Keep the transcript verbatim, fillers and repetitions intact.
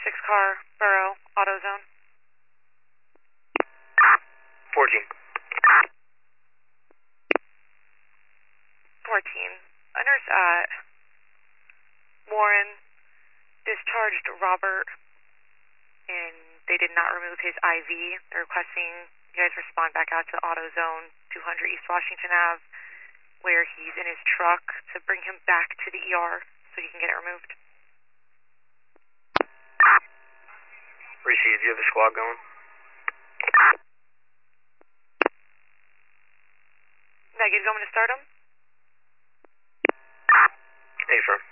six car, Borough, AutoZone. fourteen. fourteen. A nurse at Warren discharged Robert, and they did not remove his I V. They're requesting you guys respond back out to AutoZone, two hundred East Washington Avenue, where he's in his truck, to bring him back to the E R so he can get it removed. Received. Do you have a squad going? Negative, you want me to start him? Hey, firm.